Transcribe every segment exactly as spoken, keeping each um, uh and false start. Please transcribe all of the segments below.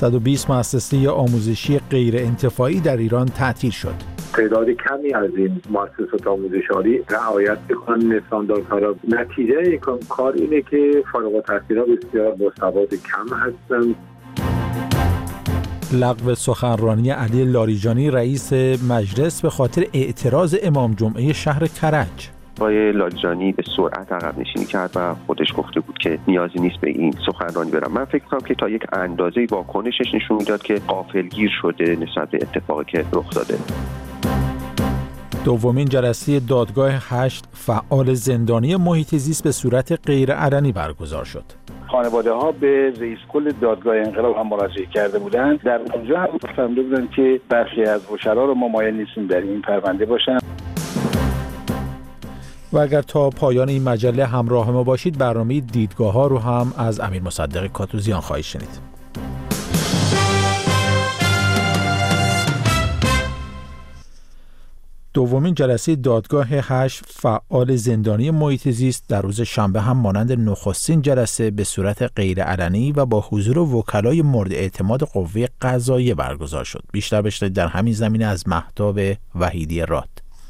صد و بیست مؤسسه آموزشی غیر انتفاعی در ایران تعطیل شد. تعداد کمی از این مؤسسات آموزشی رعایت می‌کنن استانداردها را. نتیجه این کار اینه که فارغ التحصیلان بسیار با سواد کم هستند. لغو سخنرانی علی لاریجانی رئیس مجلس به خاطر اعتراض امام جمعه شهر کرج. آقای لاریجانی به سرعت عقب نشینی کرد و خودش گفته بود که نیازی نیست به این سخنرانی برم. من فکر کنم که تا یک اندازه واکنشش نشون میداد که غافلگیر شده نسبت به اتفاقی که رخ داده. دومین جلسه دادگاه هشت فعال زندانی محیط زیست به صورت غیرعلنی برگزار شد. خانواده ها به رئیس کل دادگاه انقلاب هم مراجعه کرده بودند. در اونجا هم فهمیده بودند که برخی از وکلا رو ممایل نیستیم در این پرونده باشن. و اگر تا پایان این مجله همراه ما باشید، برنامه دیدگاه ها رو هم از امیر مصدق کاتوزیان خواهید شنید. دومین جلسه دادگاه هشت فعال زندانی محیط زیست در روز شنبه هم مانند نخستین جلسه به صورت غیرعلنی و با حضور وکلای مورد اعتماد قوه قضاییه برگزار شد. بیشتر بشنوید در همین زمینه از مهتاب وحیدی راد.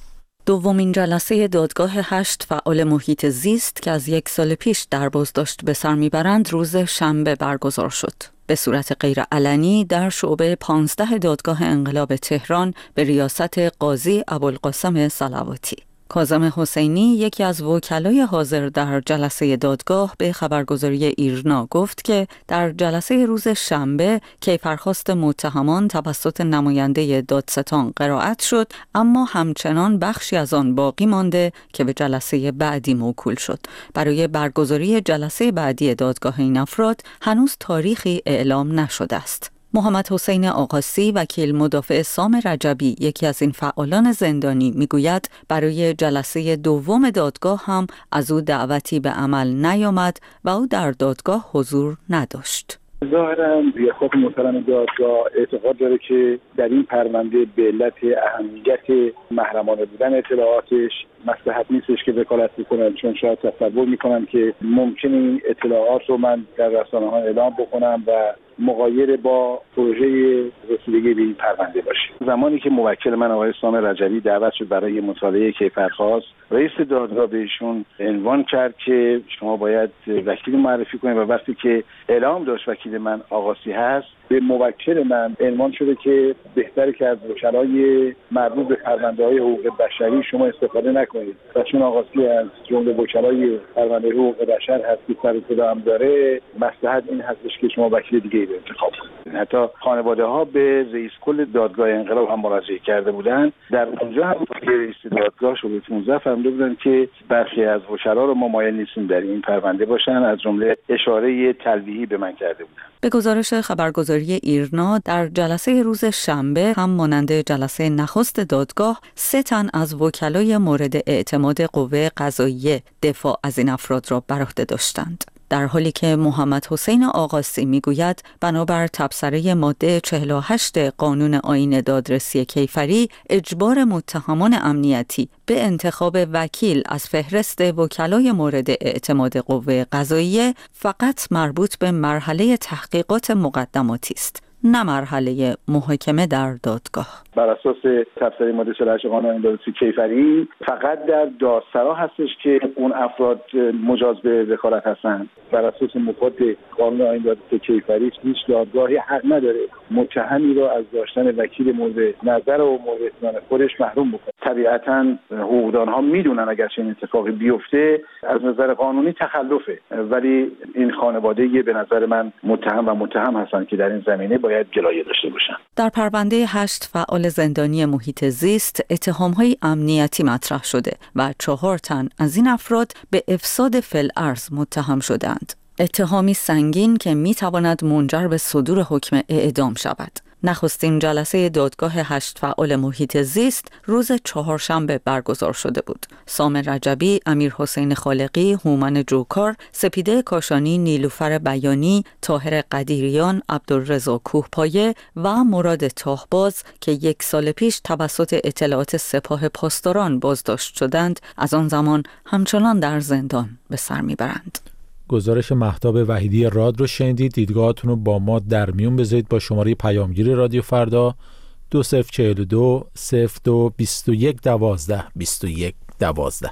دومین جلسه دادگاه هشت فعال محیط زیست که از یک سال پیش در بازداشت به سر میبرند روز شنبه برگزار شد. به صورت غیرعلنی در شعبه پانزده دادگاه انقلاب تهران به ریاست قاضی ابوالقاسم صلواتی. کاظم حسینی یکی از وکلای حاضر در جلسه دادگاه به خبرگزاری ایرنا گفت که در جلسه روز شنبه کیفرخواست متهمان توسط نماینده دادستان قرائت شد، اما همچنان بخشی از آن باقی مانده که به جلسه بعدی موکول شد. برای برگزاری جلسه بعدی دادگاه این افراد هنوز تاریخی اعلام نشده است. محمد حسین آقاسی وکیل مدافع سام رجبی یکی از این فعالان زندانی میگوید برای جلسه دوم دادگاه هم از او دعوتی به عمل نیامد و او در دادگاه حضور نداشت. ظاهراً ریاست محترم دادگاه اعتقاد داره که در این پرونده به علت اهمیت محرمانه بودن اطلاعاتش مصلحت نیستش که وکالت بکنم، چون شاید تصور میکنم که ممکنه این اطلاعات رو من در رسانه‌ها اعلام بکنم و مغایر با پروژه رسیدگی به این پرونده باشه. زمانی که موکل من آقای سام رجبی دعوت شد برای مطالعه کیفرخواست، رئیس دادگاه بهشون عنوان کرد که شما باید وکیل معرفی کنید و وقتی که اعلام داشت وکیل من آقاسی هست، به موکل من عنوان شده که بهتره که از وکلای مربوط به پرونده‌های حقوق بشری شما استفاده نکنید و چون آقاسی از جمله وکلای پرونده حقوق بشر هست که سر صدا هم داره، مصلحت این هستش که شما وکیل دیگه ای رو انتخاب کنید. حتی خانواده ها به رئیس کل دادگاه انقلاب هم مراجعه کرده بودن. در اونجا هم رئیس دادگاه شده پانزده فهمیده بودن که برخی از وکلا رو ممایل نیستیم در این پرونده باشن، از جمله اشاره تلویحی به من کرده بودن. به گزارش خبرگزاری ایرنا در جلسه روز شنبه هم مانند جلسه نخست دادگاه سه تن از وکلای مورد اعتماد قوه قضاییه دفاع از این افراد را بر عهده داشتند، در حالی که محمد حسین آقاسی میگوید بنابر تبصره ماده چهل و هشت قانون آیین دادرسی کیفری اجبار متهمان امنیتی به انتخاب وکیل از فهرست وکلای مورد اعتماد قوه قضاییه فقط مربوط به مرحله تحقیقات مقدماتی است، نه مرحله محاکمه در دادگاه. بر اساس تفسیر ماده چهل و هشت قانون دادرسی کیفری فقط در دادسرا هستش که اون افراد مجاز به وکالت هستند. بر اساس مفاد قانون آیین دادرسی کیفری هیچ دادگاهی حق نداره متهمی را از داشتن وکیل مورد نظر و مورد اطمینان خودش محروم بکنه. طبیعتاً حقوقدانها میدونن اگر چنین اتفاقی بیفته از نظر قانونی تخلفه، ولی این خانواده به نظر من متهم و متهم هستن که در این زمینه باید گلایه داشته باشن. در پرونده هشت فعال زندانی محیط زیست اتهام‌های امنیتی مطرح شده و چهار تن از این افراد به افساد فی‌الارض متهم شدند. اتهامی سنگین که می‌تواند منجر به صدور حکم اعدام شود. نخستین جلسه دادگاه هشت فعال محیط زیست روز چهارشنبه برگزار شده بود. سام رجبی، امیر حسین خالقی، هومن جوکار، سپیده کاشانی، نیلوفر بیانی، طاهر قدیریان، عبدالرضا کوهپایه و مراد تاهباز که یک سال پیش توسط اطلاعات سپاه پاسداران بازداشت شدند، از آن زمان همچنان در زندان به سر میبرند. گزارش مهتاب وحیدی راد رو شنیدید. دیدگاهاتون رو با ما در میون بذارید با شماره پیامگیر رادیو فردا دو صفر چهل و دو صفر دو بیست و یک دوازده بیست و یک دوازده.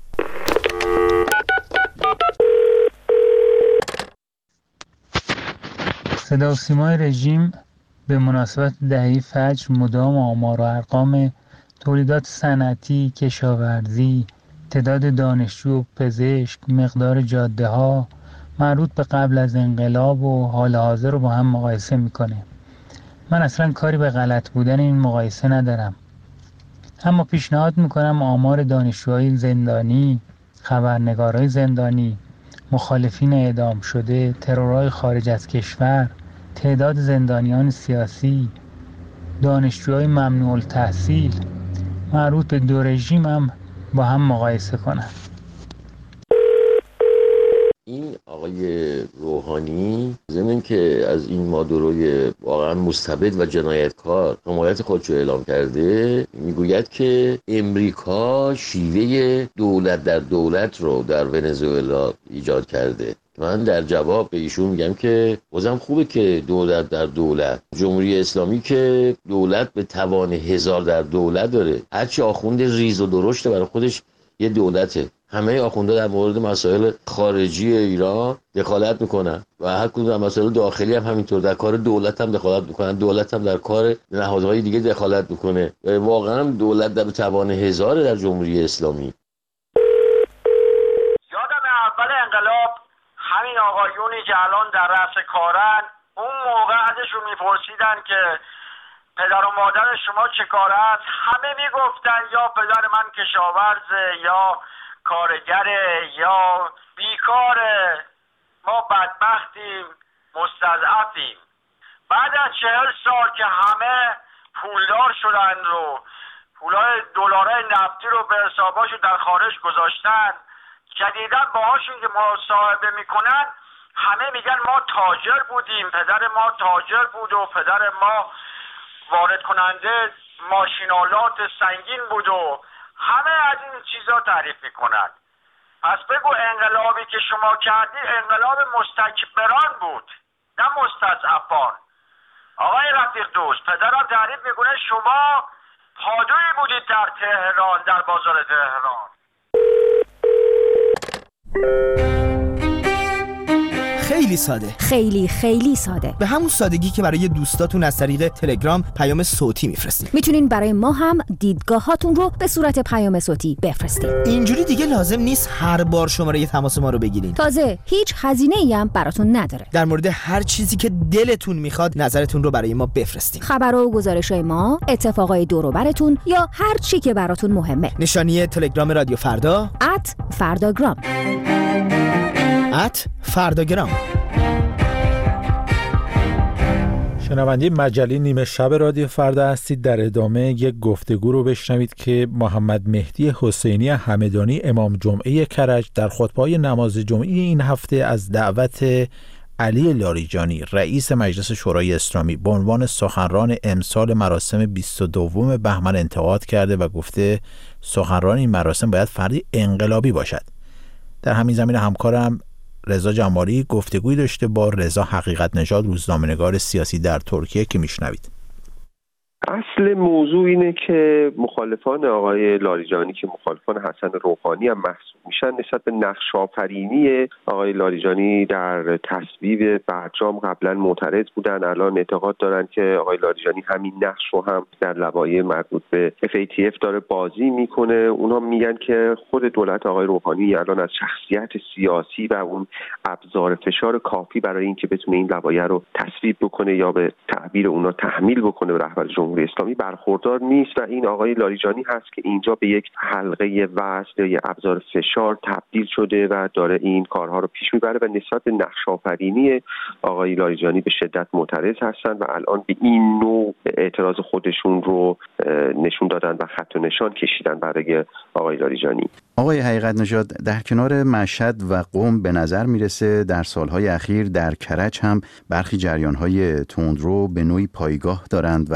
صدا و سیمای رژیم به مناسبت دهه فجر مدام آمار و ارقام تولیدات صنعتی، کشاورزی، تعداد دانشجو و پزشک، مقدار جاده ها مربوط به قبل از انقلاب و حال حاضر رو با هم مقایسه میکنه. من اصلا کاری به غلط بودن این مقایسه ندارم، اما پیشنهاد میکنم آمار دانشجوهای زندانی، خبرنگارای زندانی، مخالفین اعدام شده، ترورهای خارج از کشور، تعداد زندانیان سیاسی، دانشجوهای ممنوع التحصیل مربوط به دو رژیم هم با هم مقایسه کنن. این آقای روحانی ضمن که از این مادوروی واقعا مستبد و جنایتکار حمایت خودشو اعلام کرده، میگوید که امریکا شیوه دولت در دولت رو در ونزوئلا ایجاد کرده. من در جواب به ایشون میگم که بازم خوبه که دولت در دولت، جمهوری اسلامی که دولت به توان هزار در دولت داره، هرچی آخوند ریز و درشته برای خودش یه دولته. همه آخونده در مورد مسائل خارجی ایران دخالت میکنن و هر کدوم در مسائل داخلی هم همینطور، در کار دولت هم دخالت میکنن، دولت هم در کار نهادهای دیگه دخالت میکنه. واقعا دولت در توان هزار در جمهوری اسلامی. یادم اول انقلاب همین آقایونی که الان در رأس کارن، اون موقع ازشون میپرسیدن که پدر و مادر شما چه کار است، همه میگفتن یا پدر من کشاورزه یا کارگره یا بیکاره، ما بدبختیم، مستضعفیم. بعد از چهل سال که همه پولدار شدن رو پولای دلارای نفتی رو به حساباشو در خارج گذاشتن، جدیدا باهاشون که مصاحبه میکنن همه میگن ما تاجر بودیم، پدر ما تاجر بود و پدر ما وارد کننده ماشینالات سنگین بود و همه از این چیزا تعریف میکنن. پس بگو انقلابی که شما کردی انقلاب مستکبران بود، نه مستضعفان. آقای رفیق دوست، پدرم تعریف میکنه شما پادویی بودید در تهران، در بازار تهران. خیلی ساده، خیلی خیلی ساده، به همون سادگی که برای دوستاتون از طریق تلگرام پیام صوتی میفرستین. میتونین برای ما هم دیدگاهاتون رو به صورت پیام صوتی بفرستین. اینجوری دیگه لازم نیست هر بار شماره تماس ما رو بگیرین. تازه هیچ هزینه‌ای هم براتون نداره. در مورد هر چیزی که دلتون میخواد نظرتون رو برای ما بفرستین. خبرها و گزارش‌های ما، اتفاقای دور و براتون یا هر چی که براتون مهمه. نشانی تلگرام رادیو فردا ات فرداگرام ات فرداگرام. شنونده مجله نیمه شب رادیو فردا هستید. در ادامه یک گفتگو رو بشنوید که محمد مهدی حسینی همدانی، امام جمعه کرج، در خطبه‌های نماز جمعه این هفته از دعوت علی لاریجانی رئیس مجلس شورای اسلامی به عنوان سخنران امسال مراسم بیست و دوم بهمن انتقاد کرده و گفته سخنران این مراسم باید فردی انقلابی باشد. در همین زمینه همکارم رضا جمالی گفتگوی داشته با رضا حقیقت نژاد، روزنامه‌نگار سیاسی در ترکیه، که میشنوید. اصل موضوع اینه که مخالفان آقای لاریجانی که مخالفان حسن روحانی هم محسوب میشن نسبت به نقش آفرینی آقای لاریجانی در تصویب برجام قبلا معترض بودن. الان اعتقاد دارن که آقای لاریجانی همین نقش رو هم در لوایح مربوط به اف ای تی اف داره بازی میکنه. اونها میگن که خود دولت آقای روحانی الان از شخصیت سیاسی و اون ابزار فشار کافی برای اینکه بتونه این لوایح رو تصویب بکنه یا به تعبیر اونها تحمیل بکنه به رهبر جمهوری اسلامی برخوردار نیست و این آقای لاریجانی هست که اینجا به یک حلقه وصل یا ابزار فشار تبدیل شده و داره این کارها رو پیش میبره و نسبت به نقش آفرینی آقای لاریجانی به شدت معترض هستن و الان به این نوع اعتراض خودشون رو نشون دادن و خط و نشان کشیدن برای آقای لاریجانی. آقای حقیقت نژاد، در کنار مشهد و قم به نظر میرسه در سالهای اخیر در کرج هم برخی جریان‌های تندرو به نوعی پایگاه دارند و دارند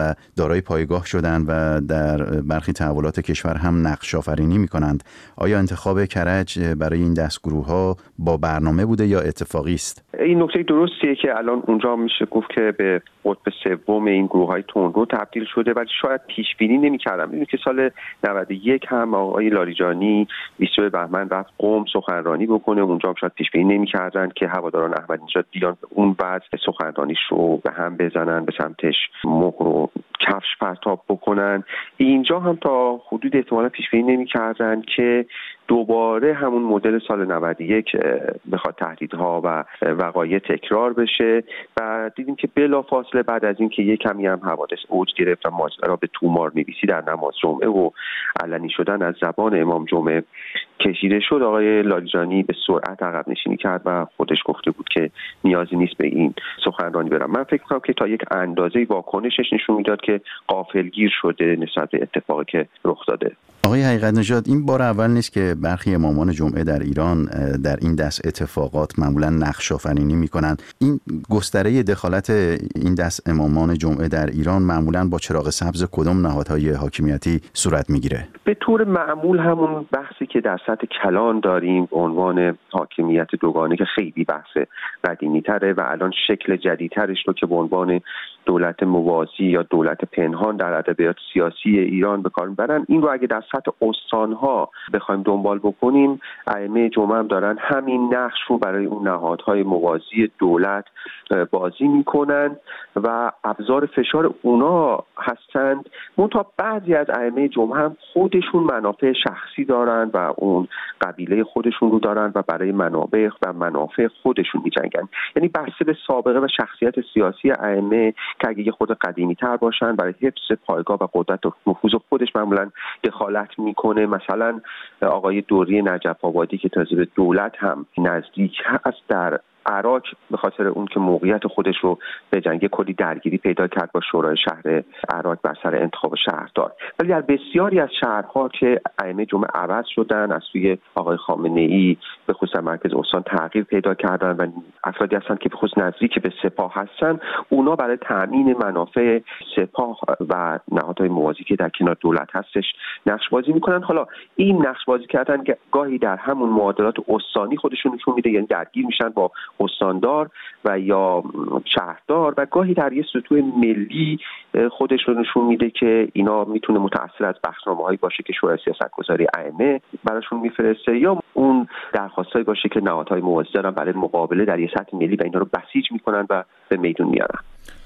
دارای پایگاه شدند و در برخی تحولات کشور هم نقش آفرینی می‌کنند. آیا انتخاب کرج برای این دستگروه‌ها با برنامه بوده یا اتفاقی است؟ این نکته درستیه که الان اونجا میشه گفت که به قطب سوم این گروه‌های تندرو تبدیل شده، ولی شاید پیش بینی نمی‌کردم. می‌دونید که سال نود و یک هم آقای لاریجانی بیست و دو بهمن رفت قم سخنرانی بکنه، اونجا هم شاید پیش بینی نمی‌کردن که هواداران احمدی نژاد بیان اون بعد سخنرانیش رو به هم بزنن، به سمتش مهر و کفش پرتاب بکنن. اینجا هم تا حدود احتمالا پیش بینی نمی‌کردن که دوباره همون مدل سال نود و یک بخواد تهدیدها و وقایع تکرار بشه و دیدیم که بلافاصله بعد از اینکه یک کمی هم حوادث اوج گرفت و ماجرا به تومار نویسی در نماز جمعه و علنی شدن از زبان امام جمعه کشیده شد، آقای لاریجانی به سرعت عقب نشینی کرد و خودش گفته بود که نیازی نیست به این سخنرانی برم. من فکر می‌کنم که تا یک اندازه واکنشش نشون میداد که غافلگیر شده نسبت به اتفاقی که رخ داده. آقای حقیقت نژاد، این بار اول نیست که برخی امامان جمعه در ایران در این دست اتفاقات معمولا نقش آفرینی می‌کنند. این گستره دخالت این دست امامان جمعه در ایران معمولا با چراغ سبز کدام نهادهای حاکمیتی صورت میگیره؟ به طور معمول همون بحثی که در سطح کلان داریم به عنوان حاکمیت دوگانه که خیلی بحث قدیمی‌تره و الان شکل جدیدترش رو که به عنوان دولت موازی یا دولت پنهان در ادبیات سیاسی ایران به کار میبرن، این رو اگه در سطح استان‌ها بخوایم دنبال بکنیم، ائمه جمعه هم دارن همین نقش رو برای اون نهادهای موازی دولت بازی میکنن و ابزار فشار اونا هستند. منتها بعضی از ائمه جمعه هم خودشون منافع شخصی دارن و اون قبیله خودشون رو دارن و برای منابع و منافع خودشون میجنگن. یعنی بحث به سابقه و شخصیت سیاسی ائمه که اگه یه خود قدیمی تر باشن برای حفظ پایگاه و قدرت و نفوذ خودش معمولا دخالت میکنه. مثلا آقای دوری نجف آبادی که تازه به دولت هم نزدیک هست، در عراق به خاطر اون که موقعیت خودش رو به جنگ کلی درگیری پیدا کرد با شورای شهر عراق بر سر انتخاب شهردار. ولی در بسیاری از شهرها که ائمه جمعه عوض شدن، از سوی آقای خامنه‌ای به خصوص مرکز استان تغییر پیدا کردن و افرادی هستن که به خصوص نزدیک به سپاه هستن، اونا برای تامین منافع سپاه و نهادهای موازی که در کنار دولت هستش نقش بازی میکنن. حالا این نقش بازی کردن که گاهی در همون معادلات استانی خودشون نشون میده، یعنی درگیر میشن با استاندار و یا شهردار و گاهی در یه سطوح ملی خودش رو نشون میده که اینا میتونه متأثر از بخشنامه‌هایی باشه که شورای سیاستگذاری ائمه براشون میفرسته یا اون درخواستایی باشه که نهادهای موازی دارن برای مقابله در یه سطح ملی و اینا رو بسیج میکنن و به میدون میارن.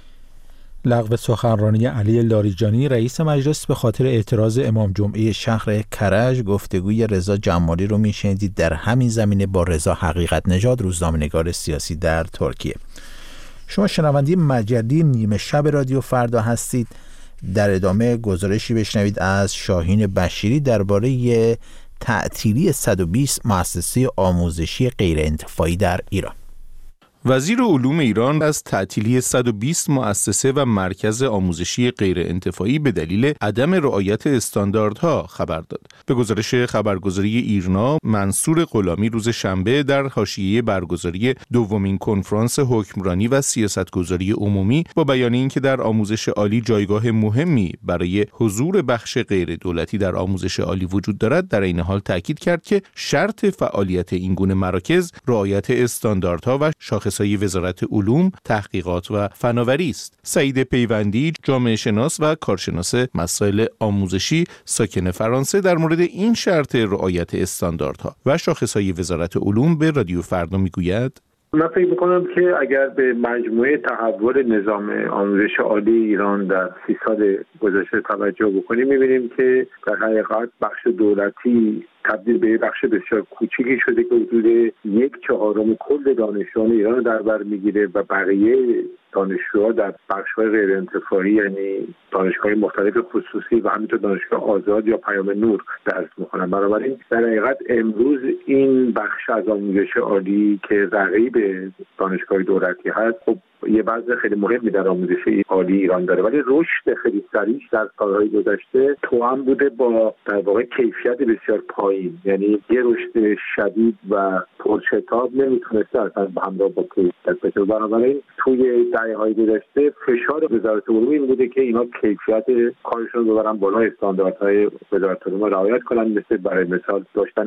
لغو سخنرانی علی لاریجانی رئیس مجلس به خاطر اعتراض امام جمعه شهر کرج، گفتگوی رضا جمالی رو میشنیدید در همین زمینه با رضا حقیقت نژاد، روزنامه‌نگار سیاسی در ترکیه. شما شنونده مجله نیمه شب رادیو فردا هستید. در ادامه گزارشی بشنوید از شاهین بشیری درباره تعطیلی صد و بیست مؤسسه آموزشی غیر انتفاعی در ایران. وزیر علوم ایران از تعطیلی صد و بیست مؤسسه و مرکز آموزشی غیر انتفاعی به دلیل عدم رعایت استانداردها خبر داد. به گزارش خبرگزاری ایرنا، منصور غلامی روز شنبه در حاشیه برگزاری دومین کنفرانس حکمرانی و سیاستگذاری عمومی با بیان اینکه در آموزش عالی جایگاه مهمی برای حضور بخش غیر دولتی در آموزش عالی وجود دارد، در این حال تاکید کرد که شرط فعالیت این گونه مراکز رعایت استانداردها و شاخص های وزارت علوم، تحقیقات و فناوری است. سعید پیوندی، جامعه شناس و کارشناس مسائل آموزشی ساکن فرانسه، در مورد این شرط رعایت استانداردها و شاخص های وزارت علوم به رادیو فردا میگوید: من فکر میکنم که اگر به مجموعه تحول نظام آموزش عالی ایران در سی سال گذشته توجه بکنیم، میبینیم که در حقیقت بخش دولتی تبدیل به بخش بسیار کوچیکی شده که حدود یک چهارم کل دانشجویان ایران در بر میگیره و بقیه دانشجوها در بخش‌های غیر انتفاعی، یعنی دانشگاه مختلف خصوصی و همینطور دانشگاه آزاد یا پیام نور درس می‌خونن. بنابراین در حقیقت امروز این بخش از آموزش عالی که رقیب دانشگاه دولتی هست، خب یه وضع خیلی مهمی در آموزش عالی ایران داره، ولی رشد خیلی سریع در سالهای گذشته توأم بوده با در واقع کیفیت بسیار پایین. یعنی یه رشد شدید و پرشتاب نمیتونسته اصلا همراه با کیفیت بشه. بنابراین توی دهه‌های گذشته فشار وزارت علوم این بوده که اینا کیفیت کارشون رو ببرن بالا، استانداردهای وزارت علوم رعایت کنن، مثل برای مثال داشتن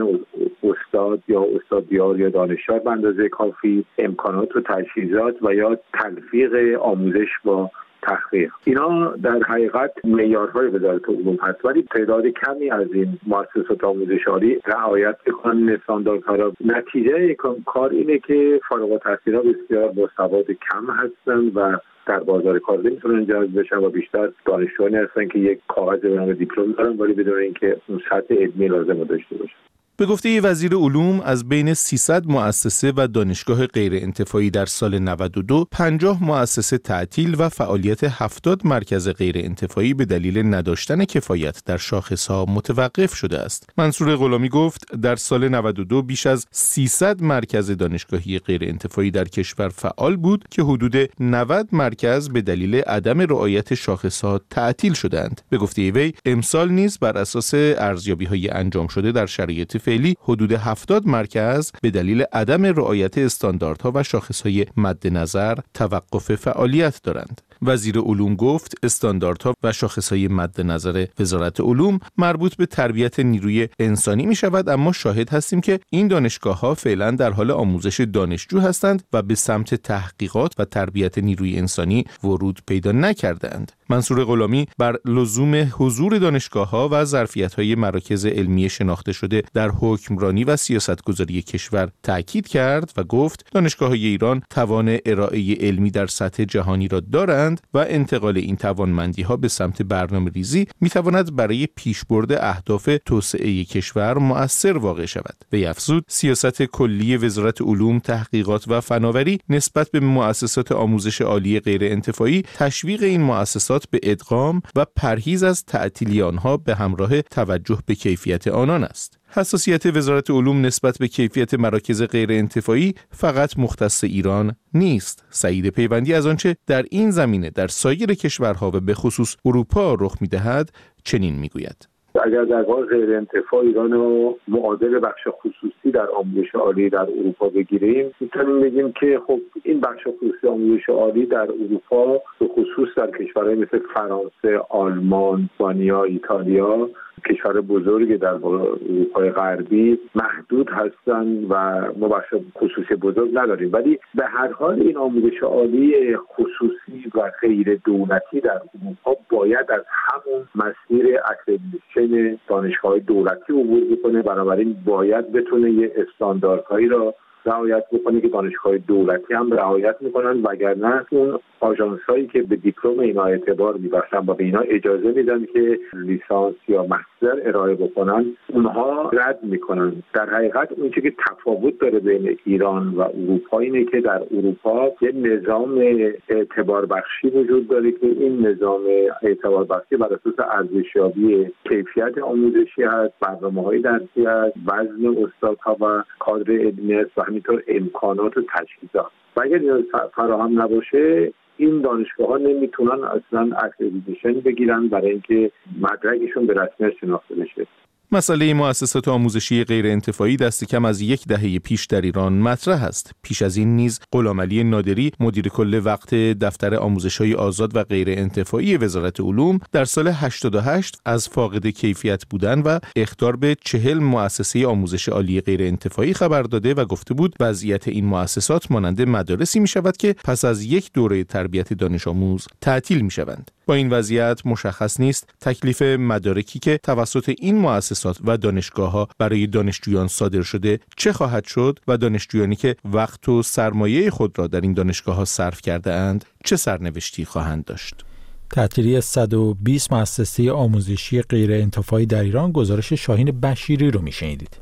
استاد یا استادیار یا دانشیار به اندازه کافی، امکانات و تجهیزات و یا تلفیق آموزش با تحقیق. اینا در حقیقت معیارهای وزارت علوم هست، ولی تعداد کمی از این مؤسسات آموزش عالی رعایت می‌کنن استانداردها را. نتیجه این کار اینه که فارغ التحصیل‌ها بسیار با سواد کم هستن و در بازار کار نمیتونن جذب بشن و بیشتر دانشجویانی هستن که یک کاغذ به نام دیپلم دارن ولی بدون اینکه اون سطح علمی لازم رو داشته باشن. به گفته وزیر علوم از بین سیصد مؤسسه و دانشگاه غیر انتفاعی در سال نود و دو، پنجاه مؤسسه تعطیل و فعالیت هفتاد مرکز غیر انتفاعی به دلیل نداشتن کفایت در شاخص‌ها متوقف شده است. منصور غلامی گفت در سال نود و دو بیش از سیصد مرکز دانشگاهی غیر انتفاعی در کشور فعال بود که حدود نود مرکز به دلیل عدم رعایت شاخص‌ها تعطیل شدند. به گفته وی امسال نیز بر اساس ارزیابی‌های انجام شده در شرایط فعلی حدود هفتاد مرکز به دلیل عدم رعایت استانداردها و شاخصهای مد نظر توقف فعالیت دارند. وزیر علوم گفت استانداردها و شاخصهای مد نظر وزارت علوم مربوط به تربیت نیروی انسانی می شود، اما شاهد هستیم که این دانشگاه‌ها فعلا در حال آموزش دانشجو هستند و به سمت تحقیقات و تربیت نیروی انسانی ورود پیدا نکردند. منصور غلامی بر لزوم حضور دانشگاه‌ها و ظرفیت‌های مراکز علمی شناخته شده در حکمرانی و سیاستگذاری کشور تاکید کرد و گفت دانشگاه‌های ایران توان ارائه علمی در سطح جهانی را دارند و انتقال این توانمندی‌ها به سمت برنامه‌ریزی می‌تواند برای پیشبرد اهداف توسعه کشور مؤثر واقع شود. وی افزود سیاست کلی وزارت علوم، تحقیقات و فناوری نسبت به مؤسسات آموزش عالی غیر انتفاعی تشویق این مؤسسات به ادغام و پرهیز از تعطیلی آنها به همراه توجه به کیفیت آنان است. حساسیت وزارت علوم نسبت به کیفیت مراکز غیر انتفاعی فقط مختص ایران نیست. سعید پیوندی از آنچه در این زمینه در سایر کشورها و به خصوص اروپا رخ می‌دهد چنین می‌گوید: اگر در واقع غیر انتفاع ایران رو معادل بخش خصوصی در آموزش عالی در اروپا بگیریم، میتونیم بگیم که خب این بخش خصوصی آموزش عالی در اروپا به خصوص در کشورهای مثل فرانسه، آلمان، اسپانیا، ایتالیا، کشور بزرگ در اروپای غربی محدود هستند و ما بخش خصوصی بزرگ نداریم. ولی به هر حال این آموزش عالی خصوصی و غیر دولتی در اروپا باید از همون مسیر اکریدیتیشن دانشگاه دولتی عبور بکنه. بنابراین باید بتونه یه استانداردهایی را رعایت بکنه که دانشگاه دولتی هم رعایت میکنن، وگرنه اون آژانس‌هایی که به دیپلم اینا اعتبار میبخشن و به اینا اجازه میدن که لیسانس یا مستر ارائه بکنن، اونها رد میکنن. در حقیقت اون چیزی که تفاوت داره بین ایران و اروپا اینه که در اروپا یه نظام اعتبار بخشی وجود داره که این نظام اعتبار بخشی بر اساس ارزشیابی کیفیت آموزشی هست، برنامه‌های درسی هست، وزن استادها و کادر علمی است و همینطور امکانات و تجهیزات. و اگر این فراهم نباشه این دانشگاه‌ها نمیتونن اصلا اکریدیتیشن بگیرن برای اینکه مدرکشون به رسمیت شناخته بشه. مسئله مؤسسات آموزشی غیر انتفاعی دست کم از یک دهه پیش در ایران مطرح است. پیش از این نیز غلامعلی نادری، مدیر کل وقت دفتر آموزش‌های آزاد و غیر انتفاعی وزارت علوم، در سال هشتاد و هشت از فاقد کیفیت بودن و اخطار به چهل مؤسسه آموزش عالی غیر انتفاعی خبر داده و گفته بود وضعیت این مؤسسات مانند مدارسی می شود که پس از یک دوره تربیت دانش آموز تعطیل می شوند. با این وضعیت مشخص نیست تکلیف مدارکی که توسط این مؤسسات و دانشگاه‌ها برای دانشجویان صادر شده چه خواهد شد و دانشجویانی که وقت و سرمایه خود را در این دانشگاه‌ها صرف کرده اند چه سرنوشتی خواهند داشت. تعطیلی صد و بیست مؤسسه آموزشی غیر انتفاعی در ایران، گزارش شاهین بشیری رو میشنیدید.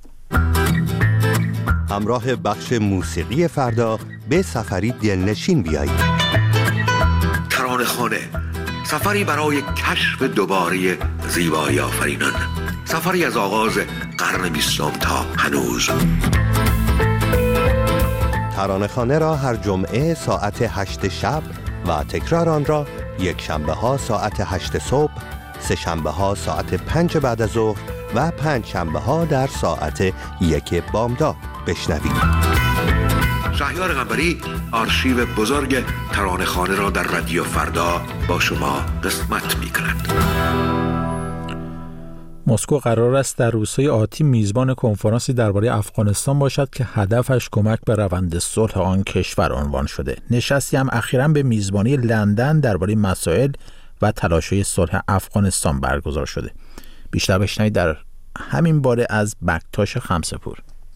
همراه بخش موسیقی فردا به سفری دلنشین بیایید. ترانه‌خوانه، سفری برای کشف دوباره زیبایی آفرینان، سفری از آغاز قرن بیستم تا هنوز. ترانه‌خوانه را هر جمعه ساعت هشت شب و تکرار آن را یک شنبه ها ساعت هشت صبح، سه شنبه ها ساعت پنج بعد از ظهر و پنج شنبه ها در ساعت یک بامداد بشنوید. شهریار قنبری آرشیو بزرگ ترانه‌خوانه را در رادیو فردا با شما قسمت می‌کند. مسکو قرار است در روزهای آتی میزبان کنفرانسی درباره افغانستان باشد که هدفش کمک به روند صلح آن کشور عنوان شده. نشستی هم اخیراً به میزبانی لندن درباره مسائل و تلاش‌های صلح افغانستان برگزار شده. بیشتر بشنوید در همین باره از بکتاش خمسه‌پور.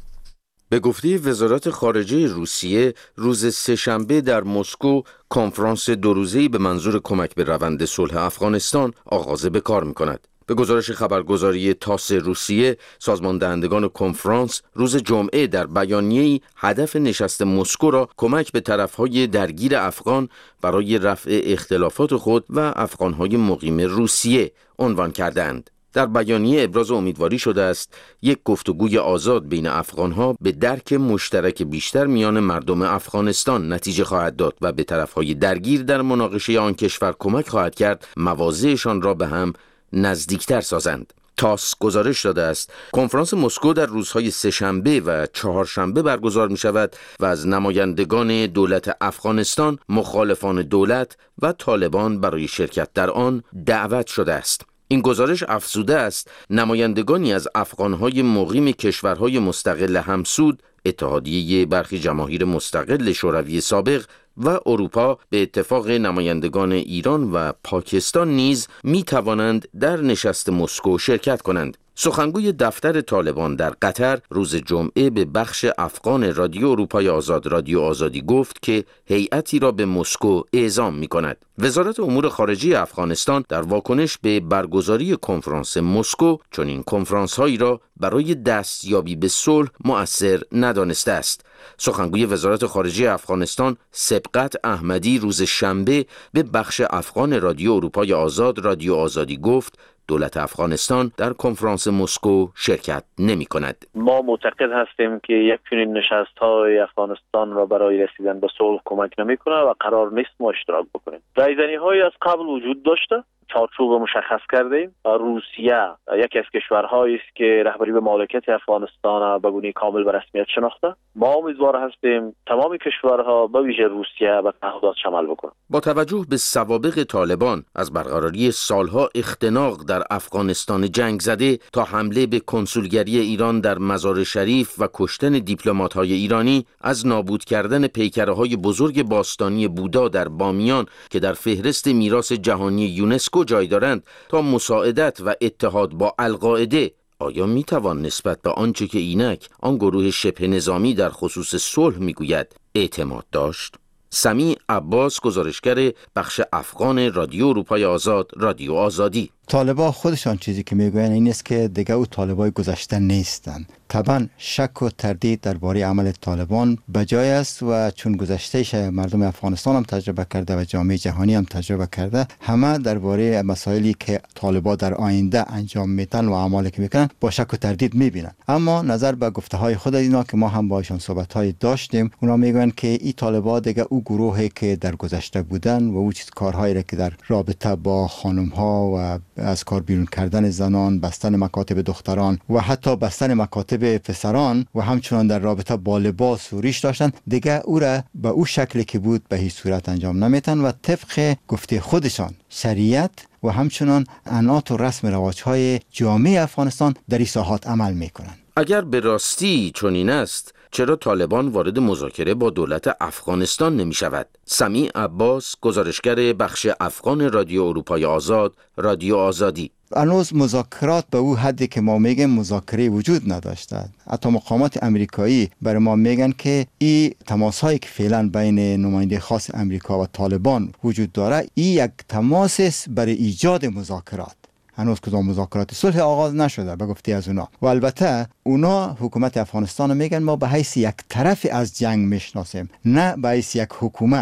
به گفته وزارت خارجه روسیه، روز سه‌شنبه در مسکو کنفرانس دو روزه‌ای به منظور کمک به روند صلح افغانستان آغاز به کار می‌کند. به گزارش خبرگزاری تاس روسیه، سازمان دهندگان کنفرانس روز جمعه در بیانیه‌ای هدف نشست مسکو را کمک به طرف‌های درگیر افغان برای رفع اختلافات خود و افغان‌های مقیم روسیه عنوان کردند. در بیانیه ابراز امیدواری شده است یک گفتگوی آزاد بین افغان‌ها به درک مشترک بیشتر میان مردم افغانستان نتیجه خواهد داد و به طرف‌های درگیر در مناقشه آن کشور کمک خواهد کرد مواضعشان را به هم نزدیکتر سازند. تاس گزارش داده است کنفرانس مسکو در روزهای سه‌شنبه و چهارشنبه برگزار می شود و از نمایندگان دولت افغانستان، مخالفان دولت و طالبان برای شرکت در آن دعوت شده است. این گزارش افزوده است نمایندگانی از افغانهای مقیم کشورهای مستقل همسود، اتحادیه برخی جماهیر مستقل شوروی سابق و اروپا به اتفاق نمایندگان ایران و پاکستان نیز می توانند در نشست مسکو شرکت کنند. سخنگوی دفتر طالبان در قطر روز جمعه به بخش افغان رادیو اروپای آزاد رادیو آزادی گفت که هیئتی را به مسکو اعزام می کند. وزارت امور خارجه افغانستان در واکنش به برگزاری کنفرانس مسکو چنین کنفرانس هایی را برای دستیابی به صلح مؤثر ندانسته است. سخنگوی وزارت خارجه افغانستان سبقت احمدی روز شنبه به بخش افغان رادیو اروپای آزاد رادیو آزادی گفت دولت افغانستان در کنفرانس مسکو شرکت نمی کند. ما معتقد هستیم که یک چنین نشست‌های افغانستان را برای رسیدن به صلح کمک نمی‌کنه و قرار نیست ما اشتراک بکنیم. رایزنی‌هایی از قبل وجود داشته، چارچوب مشخص کردیم. روسیه یکی از کشورهایی است که رهبری به مالکیت افغانستان به گونه کامل به رسمیت شناخته. ما امیدوار هستیم تمام کشورها به ویژه روسیه به تعهدات عمل بکنند. با توجه به سوابق طالبان از برقراری سالها اختناق در افغانستان جنگ زده تا حمله به کنسولگری ایران در مزار شریف و کشتن دیپلمات‌های ایرانی، از نابود کردن پیکره‌های بزرگ باستانی بودا در بامیان که در فهرست میراث جهانی یونسکو جای دارند تا مساعدت و اتحاد با القاعده، آیا می توان نسبت به آنچه که اینک آن گروه شبه نظامی در خصوص صلح میگوید اعتماد داشت؟ سمیع عباس، گزارشگر بخش افغان رادیو اروپای آزاد رادیو آزادی. طالبان خودشان چیزی که میگوین این است که دیگه او طالبای گذشته نیستند. طبعا شک و تردید درباره عمل طالبان بجای است و چون گذشتهش مردم افغانستان هم تجربه کرده و جامعه جهانی هم تجربه کرده، همه درباره مسائلی که طالبان در آینده انجام میدن و اعمالی که میکنن با شک و تردید میبینن. اما نظر به گفته های خود اینا که ما هم باشون صحبت های داشتیم، اونا میگن که این طالبان دیگه او گروهی که در گذشته بودن و او چیز کارهایی را که در رابطه با خانم ها و از کار بیرون کردن زنان، بستن مکاتب دختران و حتی بستن مکاتب پسران و همچنان در رابطه با لباس و ریش داشتن، دیگه او را به او شکلی که بود به هیچ صورت انجام نمیتن و طبق گفته خودشان شریعت و همچنان عنعنات و رسم رواج‌های جامعه افغانستان در این ساحات عمل میکنن. اگر به راستی چنین است، چرا طالبان وارد مذاکره با دولت افغانستان نمی شود؟ سمیع عباس، گزارشگر بخش افغان رادیو اروپای آزاد رادیو آزادی. هنوز مذاکرات به او حدی که ما میگیم مذاکره وجود نداشته. حتی مقامات امریکایی برای ما میگن که این تماس هایی که فعلا بین نماینده خاص امریکا و طالبان وجود داره، این یک تماس است برای ایجاد مذاکرات. هنوز کدام مذاکرات صلح آغاز نشده به گفته از اونا. و البته اونا حکومت افغانستان میگن ما به حیث یک طرف از جنگ میشناسیم، نه به حیث یک حکومت.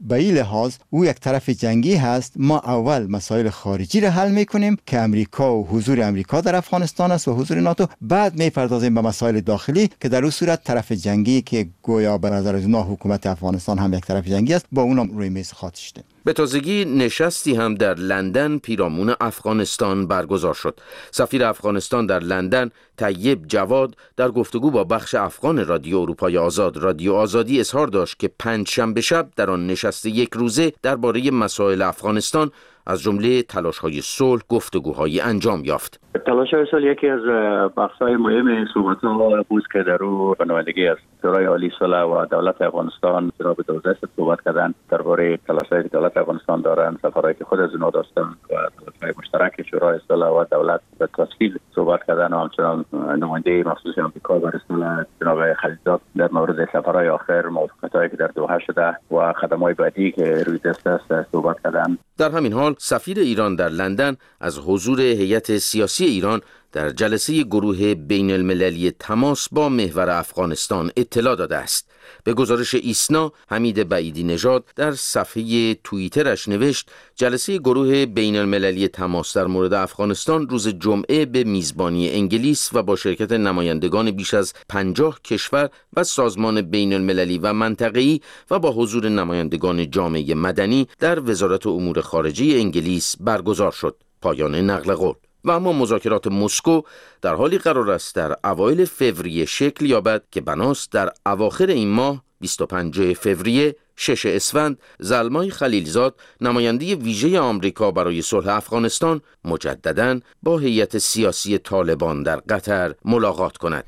به این لحاظ او یک طرف جنگی هست. ما اول مسائل خارجی را حل میکنیم که امریکا و حضور امریکا در افغانستان است و حضور ناتو، بعد میپردازیم به مسائل داخلی که در اون صورت طرف جنگی که گویا به نظر از اونا حکومت افغانستان هم یک طرف جنگی است با اونم روی میز خواهد شد. به تازگی نشستی هم در لندن پیرامون افغانستان برگزار شد. سفیر افغانستان در لندن طیب جواد در گفتگو با بخش افغان رادیو اروپای آزاد رادیو آزادی اظهار داشت که پنجشنبه شب در آن نشست یک روزه درباره مسائل افغانستان از جمله تلاش‌های صلح گفتگوهایی انجام یافت. تلاش‌های صلح یکی از بخش‌های مهم صحبت‌ها بود که در او به نمایندگی از شورای عالی صلح و دولت افغانستان جناب دوزه صحبت کردند درباره تلاش‌هایی که دولت افغانستان دارند، سفرهایی که خود از اونها داشتند و تلاش‌های مشترک شورای صلح و دولت به تفصیل صحبت کردند. و همچنان نماینده مخصوص آمریکا برای صلح جناب خلیلزاد در مورد سفرهای آخر، موافقت‌هایی که در دوحه شده و خدمات بعدی که روی دست است صحبت کردند. در همین حال سفیر ایران در لندن از حضور هیئت سیاسی ایران در جلسه گروه بین المللی تماس با محور افغانستان اطلاع داده است. به گزارش ایسنا، حمید بعیدی نژاد در صفحه توییترش نوشت جلسه گروه بین المللی تماس در مورد افغانستان روز جمعه به میزبانی انگلیس و با شرکت نمایندگان بیش از پنجاه کشور و سازمان بین المللی و منطقه‌ای و با حضور نمایندگان جامعه مدنی در وزارت امور خارجه انگلیس برگزار شد. پایان نقل قول. و اما مذاکرات مسکو در حالی قرار است در اوایل فوریه شکل یابد که بناست در اواخر این ماه بیست و پنجم فوریه شش اسفند زلمای خلیلزاد نماینده ویژه آمریکا برای صلح افغانستان مجدداً با هیئت سیاسی طالبان در قطر ملاقات کند.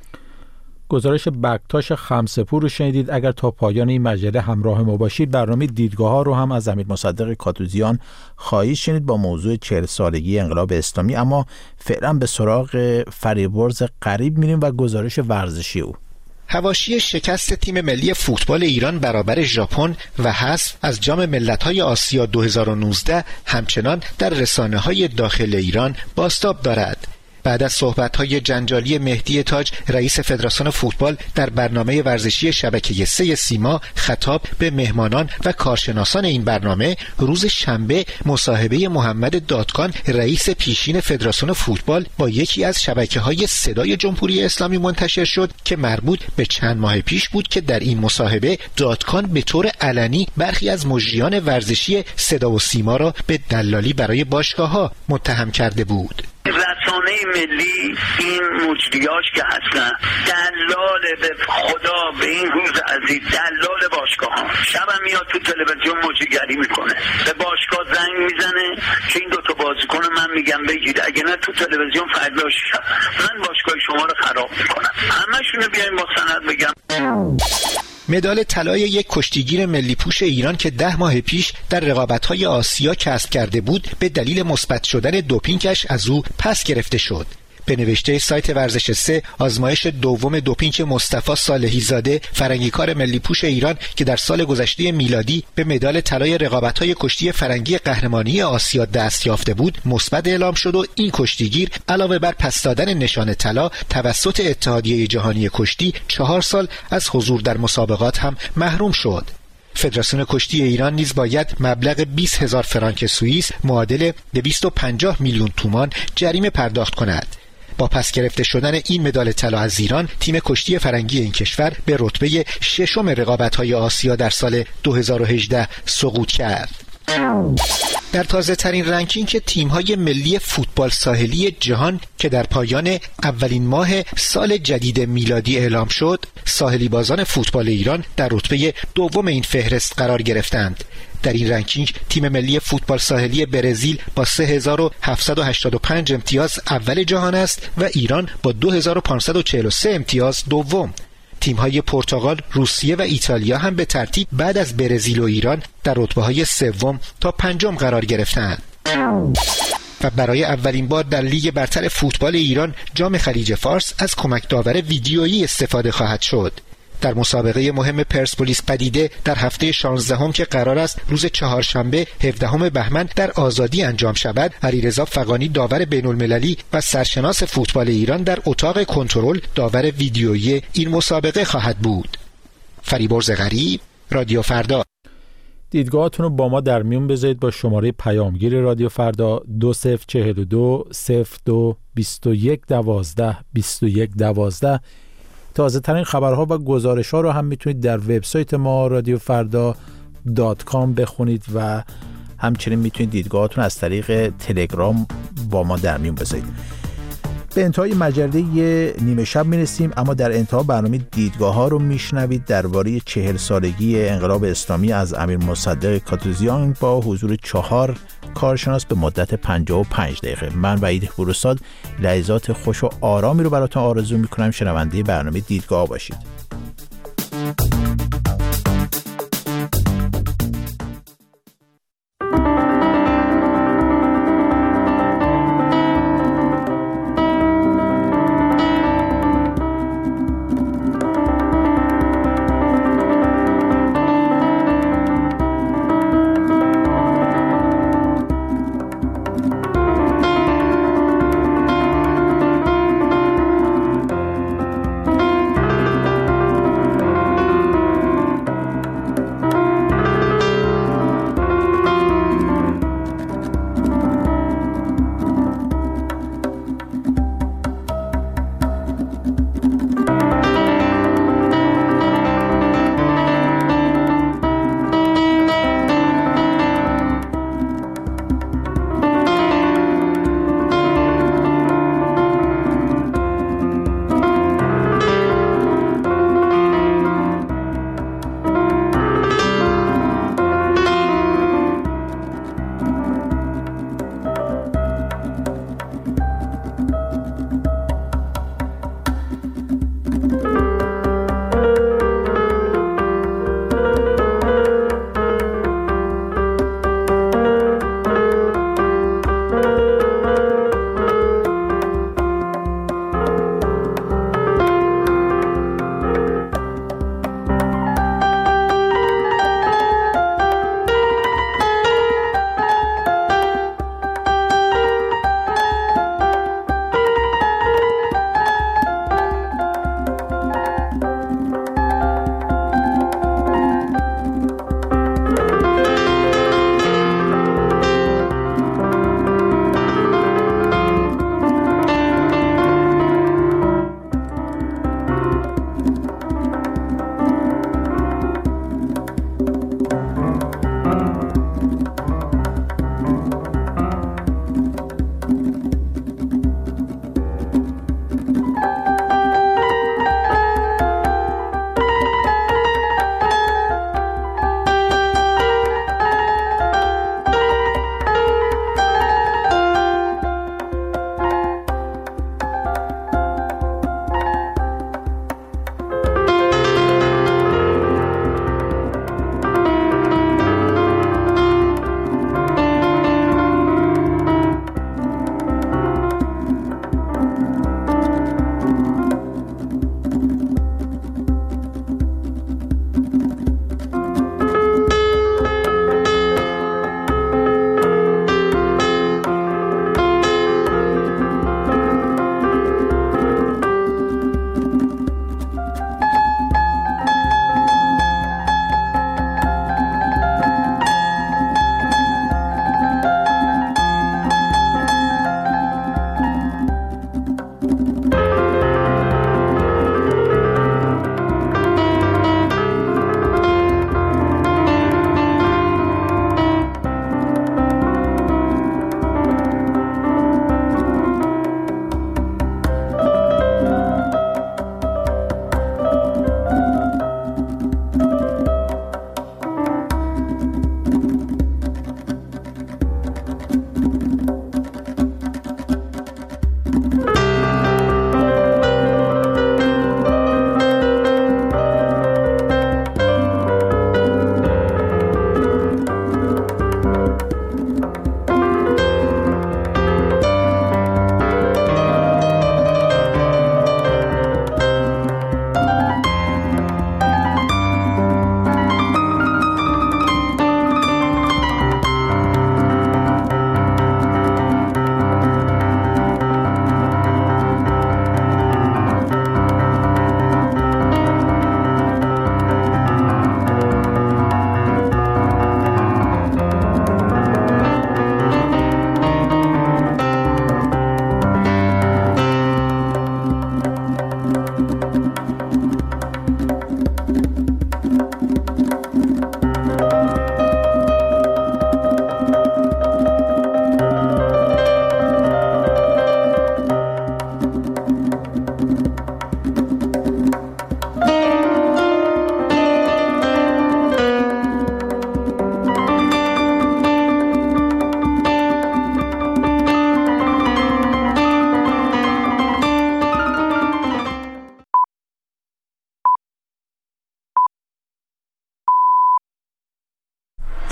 گزارش بکتاش خمسپور رو شنیدید. اگر تا پایان این مجله همراه ما باشید برنامه دیدگاه ها رو هم از امیر مصدق کاتوزیان خواهید شنید با موضوع چهل سالگی انقلاب اسلامی. اما فعلا به سراغ فریبرز قریب میریم و گزارش ورزشی او. حواشی شکست تیم ملی فوتبال ایران برابر ژاپن و حذف از جام ملت‌های آسیا دو هزار و نوزده همچنان در رسانه‌های داخل ایران بازتاب دارد. بعد از صحبت‌های جنجالی مهدی تاج رئیس فدراسیون فوتبال در برنامه ورزشی شبکه سه سیما خطاب به مهمانان و کارشناسان این برنامه، روز شنبه مصاحبه محمد دادکان رئیس پیشین فدراسیون فوتبال با یکی از شبکه‌های صدای جمهوری اسلامی منتشر شد که مربوط به چند ماه پیش بود که در این مصاحبه دادکان به طور علنی برخی از مجریان ورزشی صدا و سیما را به دلالی برای باشگاه‌ها متهم کرده بود. رسانه ملی این مجریاش که هستن دلال به خدا به این روز عزیز دلال باشگاه ها شبم میاد تو تلویزیون مجریگری میکنه به باشگاه زنگ میزنه که این دوتا بازیکن من میگم بگید اگه نه تو تلویزیون فردا شب من باشگاه شما رو خراب میکنم. همشونو بیاین با سند بگم. مدال طلای یک کشتیگیر ملی پوش ایران که ده ماه پیش در رقابت‌های آسیا کسب کرده بود به دلیل مثبت شدن دوپینگش از او پس گرفته شد. به نوشته سایت ورزش سه، آزمایش دوم دوپینگ مصطفی صالحی زاده فرنگیکار ملی پوش ایران که در سال گذشته میلادی به مدال طلای رقابت‌های کشتی فرنگی قهرمانی آسیا دست یافته بود مثبت اعلام شد و این کشتیگیر علاوه بر پس دادن نشان طلا توسط اتحادیه جهانی کشتی چهار سال از حضور در مسابقات هم محروم شد. فدراسیون کشتی ایران نیز باید مبلغ بیست هزار فرانک سوئیس معادل دویست و پنجاه میلیون تومان جریمه پرداخت کند. با پس گرفته شدن این مدال طلا از ایران، تیم کشتی فرنگی این کشور به رتبه ششم رقابت‌های آسیا در سال دو هزار و هجده سقوط کرد. در تازه ترین رنکینگ تیم‌های ملی فوتبال ساحلی جهان که در پایان اولین ماه سال جدید میلادی اعلام شد، ساحلی بازان فوتبال ایران در رتبه دوم این فهرست قرار گرفتند. در این رنکینگ تیم ملی فوتبال ساحلی برزیل با سه هزار و هفتصد و هشتاد و پنج امتیاز اول جهان است و ایران با دو هزار و پانصد و چهل و سه امتیاز دوم. تیم‌های پرتغال، روسیه و ایتالیا هم به ترتیب بعد از برزیل و ایران در رتبه‌های سوم تا پنجم قرار گرفتند. و برای اولین بار در لیگ برتر فوتبال ایران جام خلیج فارس از کمک داور ویدیویی استفاده خواهد شد. در مسابقه مهم پرسپولیس پدیده در هفته شانزدهم که قرار است روز چهارشنبه هفدهم بهمن در آزادی انجام شود، علیرضا فغانی داور بین‌المللی و سرشناس فوتبال ایران در اتاق کنترل داور ویدیویی این مسابقه خواهد بود. فریبرز غریب، رادیو فردا. دیدگاهاتون رو با ما در میون بذارید با شماره پیامگیر رادیو فردا دو صفر چهل و دو صفر دو بیست و یک دوازده بیست و یک دوازده. تازه ترین خبرها و گزارش ها رو هم میتونید در وبسایت ما رادیو فردا دات کام بخونید و همچنین میتونید دیدگاهاتون از طریق تلگرام با ما در میون بذارید. به انتهای مجله نیمه شب میرسیم، اما در انتها برنامه دیدگاه ها رو میشنوید درباره چهل سالگی انقلاب اسلامی از امیر مصدق کاتوزیان با حضور چهار کارشناس به مدت پنجاه و پنج دقیقه. من وحید فروساد لحظات خوش و آرامی رو براتون آرزو میکنم. شنونده برنامه دیدگاه باشید.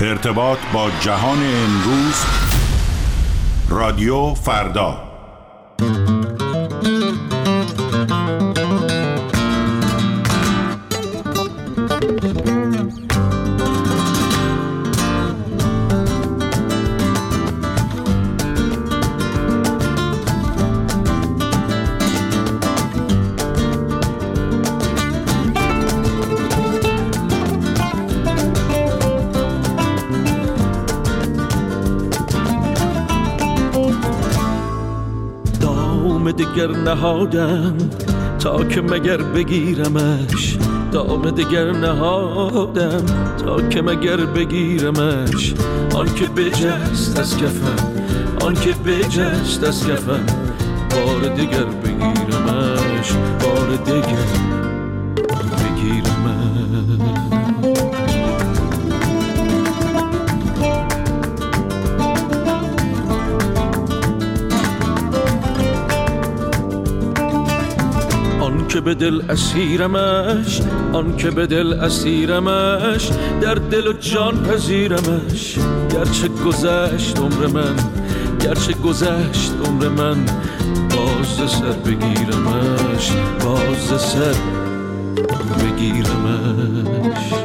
ارتباط با جهان امروز. رادیو فردا. دگر نهادم تا که مگر بگیرمش، دام دگر نهادم تا که مگر بگیرمش. آن که بجست از کفم، آن که بجست از کفم، بار دگر بگیرمش، بار دگر بگیرمش. که به دل اسیرمش، آن که به دل اسیرمش، در دل و جان پذیرمش. گرچه گذشت عمر من، گرچه گذشت عمر من، باز سر بگیرمش، باز سر بگیرمش.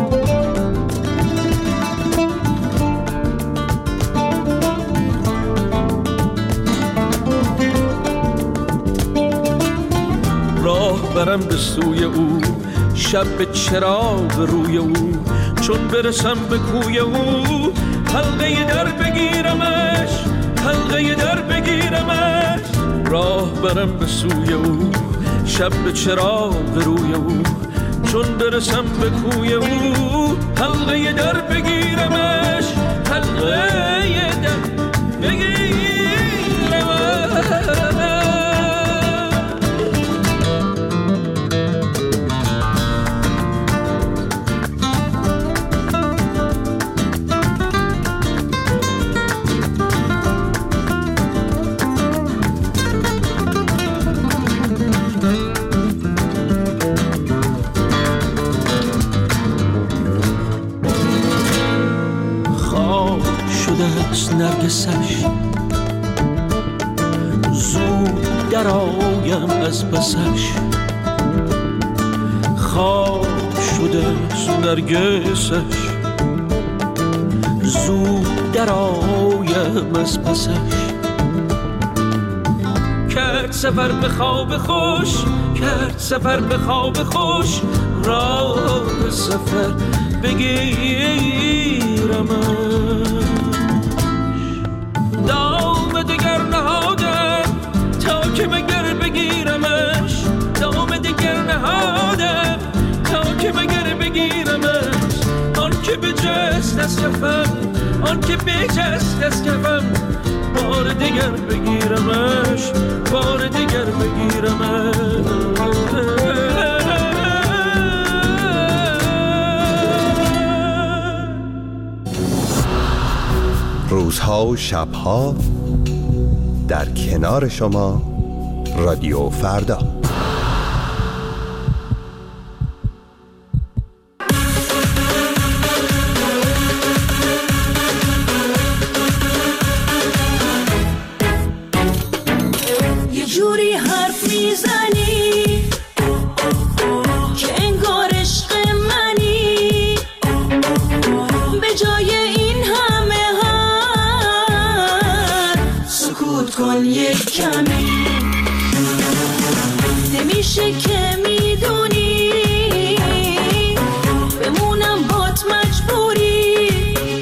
برم به سوی او، شب به چراغ روی او، چون برسم به کوی او، حلقه در بگیرمش، حلقه در بگیرمش. راه برم به سوی او، شب به چراغ روی او، چون برسم به کوی او، حلقه در بگیرمش، حلقه در بگیرمش. نرگسش زود در آیم از پسش، خواب شده نرگسش زود در آیم از پسش. کرد سفر به خواب خوش، کرد سفر به خواب خوش، راه سفر بگیرمش. دام دگر نهادم تا که مگر بگیرمش، دام دگر نهادم تا که مگر بگیرمش. آن که بجست از کفم، آن که بجست از کفم، بار دگر بگیرمش، بار دگر بگیرمش. روزها و شبها در کنار شما، رادیو فردا. یه جوری حرف میزنی که انگار عشق منی، به جای این همه سکوت کن یک کمی. نمیشه که میدونی بمونم بات مجبوری،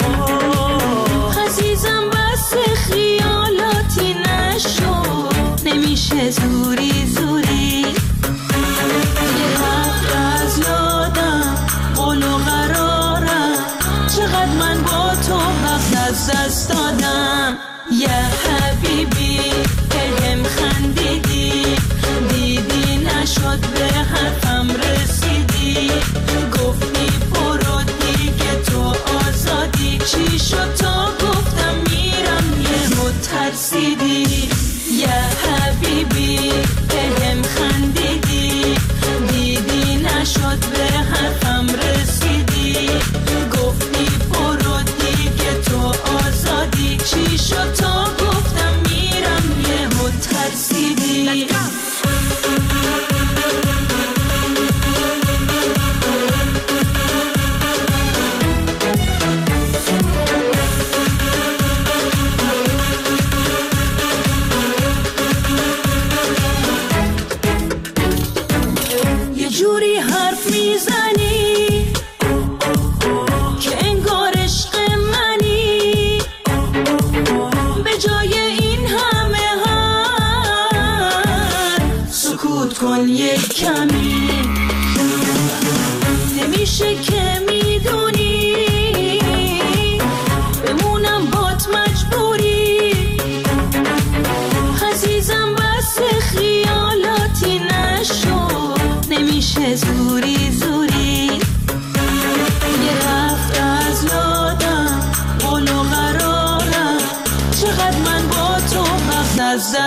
عزیزم بس خیالاتی نشو، نمیشه زوری زوری. یه وقت از یادم قول و قرارم، چقدر من با تو وقت از دست دادم. یه حبیبی هم خندیدی، دیدی نشد به حرفم رسیدی، گفتی برو دیگه تو آزادی. چی شد تا گفتم میرم یه رو ترسیدی. یه حبیبی هم خندیدی، دیدی نشد به حرفم رسیدی، گفتی برو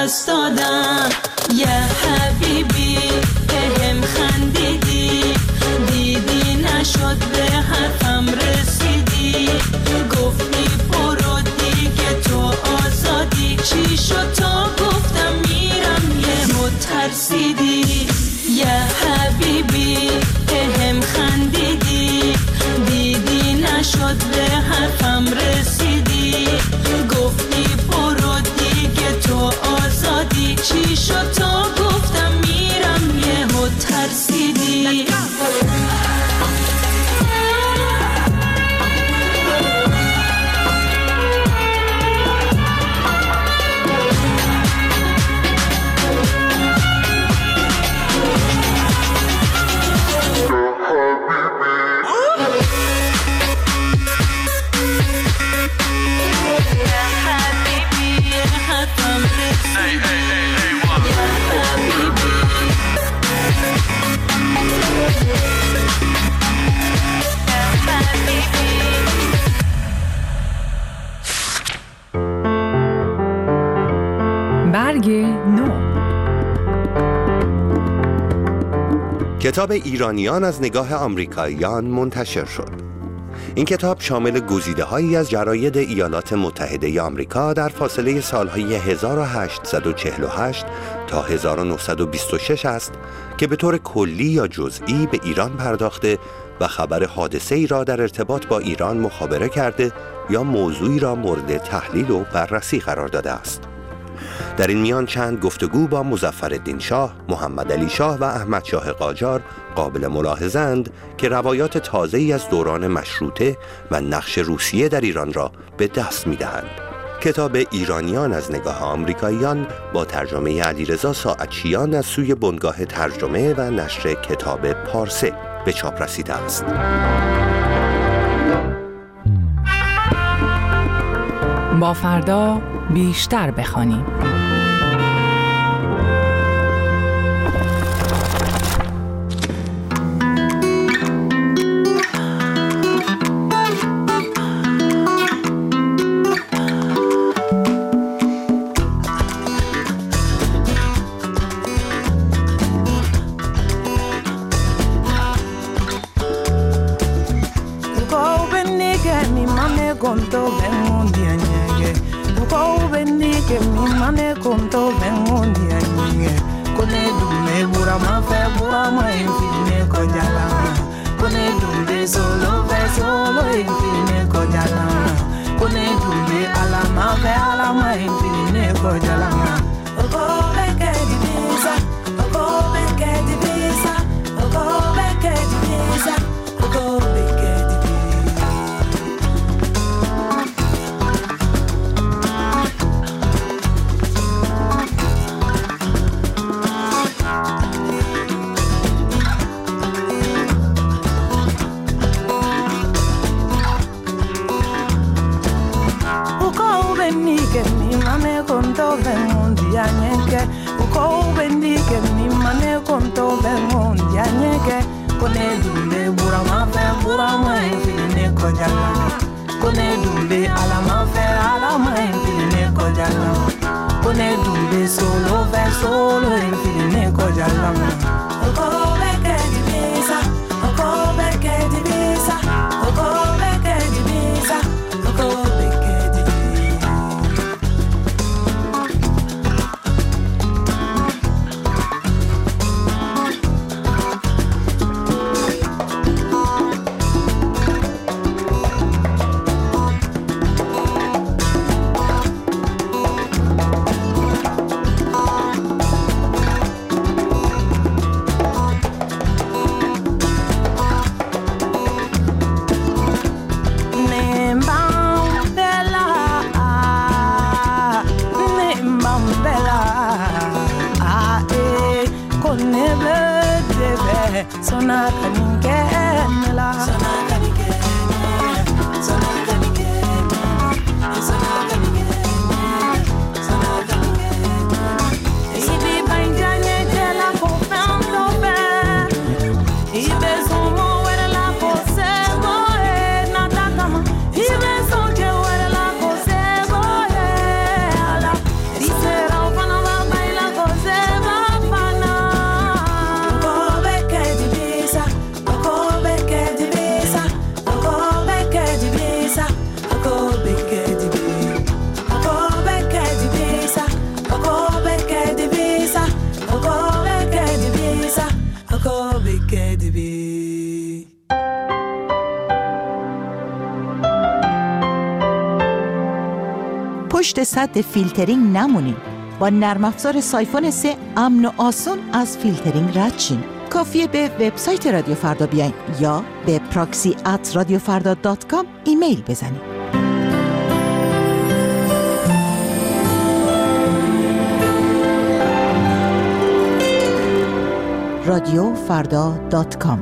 دست دادم یه حبیبی بهم خندیدی دیدی نشد به حرفم رسیدی گفتی برو دیگه تو آزادی چی شد تا گفتم میرم یهو ترسیدی یه حبیبی بهم خندیدی دیدی نشد به حرفم رسیدی گفتی برو دیگه تو آزادی چی شد تا گفتم میرم یهو ترسیدی برگ نو. کتاب ایرانیان از نگاه آمریکاییان منتشر شد. این کتاب شامل گزیده‌هایی از جراید ایالات متحده آمریکا در فاصله سالهای هزار و هشتصد و چهل و هشت تا هزار و نهصد و بیست و شش است که به طور کلی یا جزئی به ایران پرداخته و خبر حادثه‌ای را در ارتباط با ایران مخابره کرده یا موضوعی را مورد تحلیل و بررسی قرار داده است. در این میان چند گفتگو با مظفرالدین شاه، محمد علی شاه و احمد شاه قاجار قابل ملاحظه‌اند که روایات تازه‌ای از دوران مشروطه و نقش روسیه در ایران را به دست می‌دهند. کتاب ایرانیان از نگاه آمریکاییان با ترجمه علیرضا ساعتچیان از سوی بنگاه ترجمه و نشر کتاب پارسه به چاپ رسیده است. با فردا بیشتر بخوانیم. پشت سد فیلترینگ نمونین. با نرم افزار سایفون سه امن و آسون از فیلترینگ رد شین. کافیه به وبسایت رادیو فردا بیاین یا به پراکسی ات رادیو فردا دات کام ایمیل بزنید. رادیو فردا دات کام.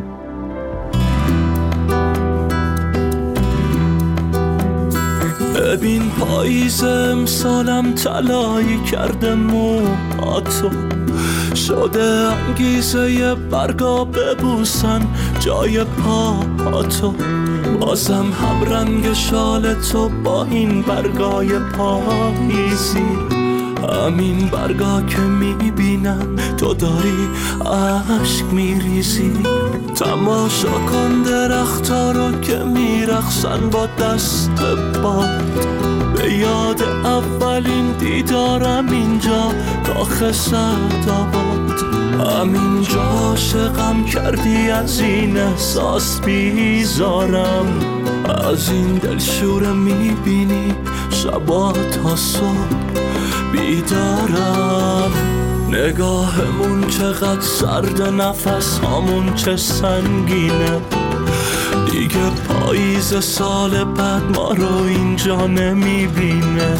ببین پاییز امسالم طلایی کرده موهاتو، شده انگیزه برگا ببوسن جای پاهاتو. بازم هم رنگ شال تو با این برگای پاییزی، همین برگا که میبینن تو داری عشق میریزی. تماشا کن درختا رو که میرقصن با دست باد، به یاد اولین دیدارم اینجا کاخ سعدآباد. همینجا عاشقم کردی، از این احساس بیزارم، از این دلشوره میبینی شبا تا صبح بیدارم. نگاهمون چقدر سرد، نفس هامون چه سنگینه، دیگه پاییز سال بعد ما رو اینجا نمیبینه.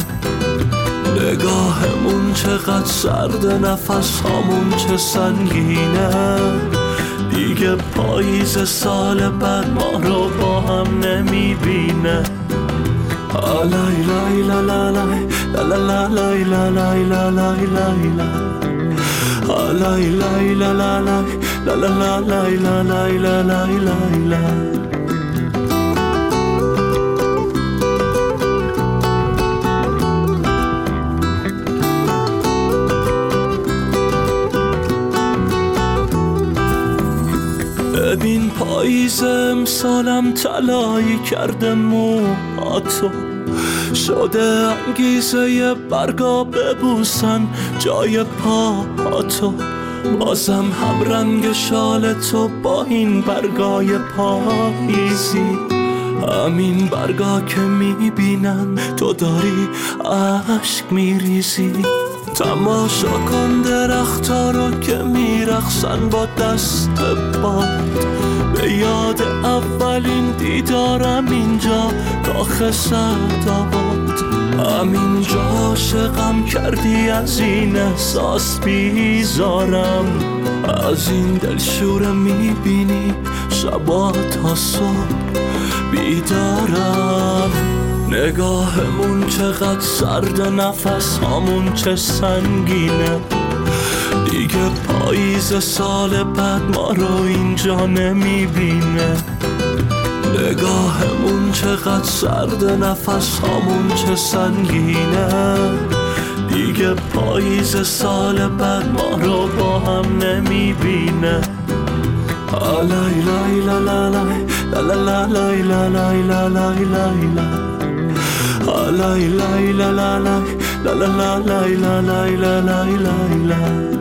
نگاهمون چقدر سرد، نفس هامون چه سنگینه، دیگه پاییز سال بعد ما رو با هم نمیبینه. لای لای لا لا لای لا لا لای لا لای لا لای لای لای لای لا لا لای لا لا لای لا لای لا لای لای. ببین پاییز امسالم طلایی کرده موهاتو، شده انگیزه برگا ببوسن جای پاهاتو. بازم هم رنگ شال تو با این برگای پاییزی، همین برگا که میبینن تو داری عشق میریزی. تماشا کن درختا رو که میرقصن با دست باد، به یاد اولین دیدارم اینجا کاخ سعدآباد. همینجا عاشقم کردی، از این احساس بیزارم، از این دلشوره میبینی شبا تا صبح بیدارم. نگاهمون چقدر سرد، نفس هامون چه سنگینه، دیگه پاییز سال بعد ما رو اینجا نمیبینه. نگاهمون چقدر سرد، نفس هامون چه سنگینه، دیگه پاییز سال بعد ما رو با هم نمیبینه. لای لای لا لا لای لا لا لای لا لای لا لای لای لای لای لا لا لای لا لا لای لا لای لای لای.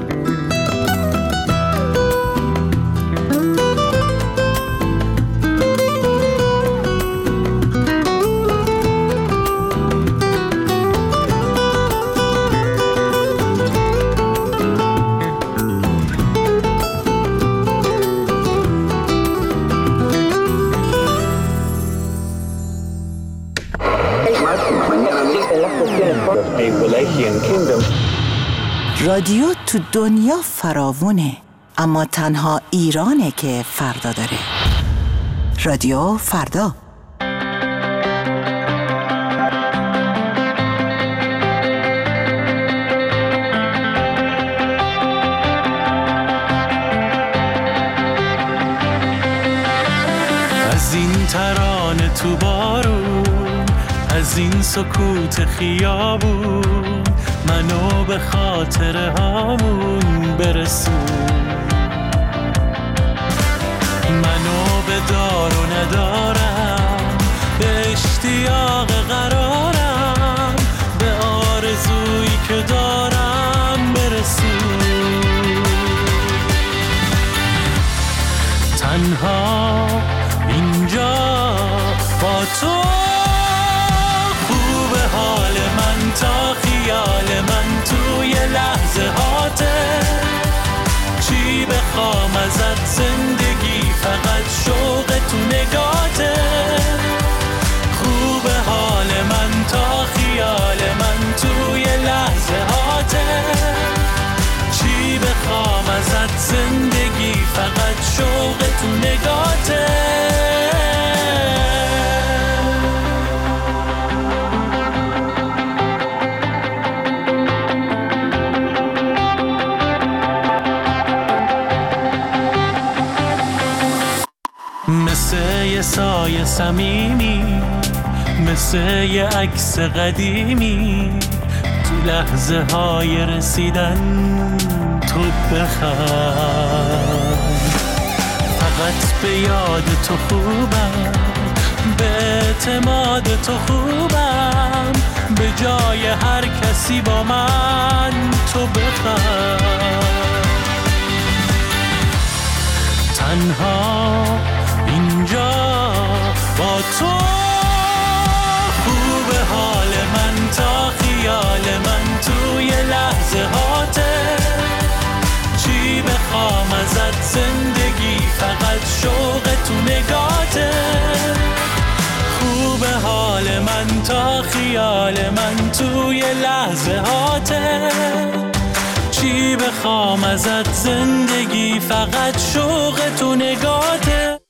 رادیو تو دنیا فراوونه، اما تنها ایرانه که فردا داره. رادیو فردا. از این ترانه تو بارون، از این سکوت خیابون، منو به خاطر هامون برسون. منو به دار و ندارم، به اشتیاق قرارم، به آرزویی که دارم برسون. تنها اینجا با تو خوب حال من تا نگاته، چی بخوام ازت زندگی فقط شوق تو نگاته. خوب حال من تا خیال من توی لحظه هاته، چی بخوام ازت زندگی فقط شوق تو نگاته. مثل یه سایه صمیمی، مثل یه عکس قدیمی، تو لحظه های رسیدن تو بخند. فقط به یاد تو خوبم، به اعتماد تو خوبم، به جای هر کسی با من تو بخند. تنها اینجا با تو، خوب حال من تا خیال من توی لحظه هاته، چی بخوام ازت زندگی فقط شوق تو نگاته. خوب حال من تا خیال من توی لحظه هاته، چی بخوام ازت زندگی فقط شوق تو نگاته.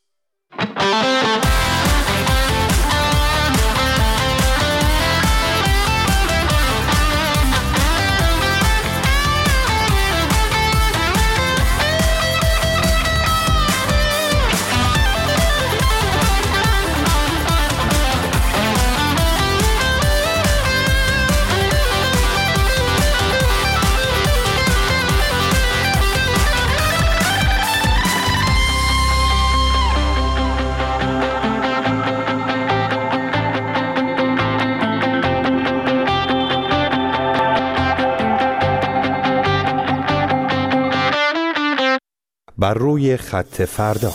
بر روی خط فردا.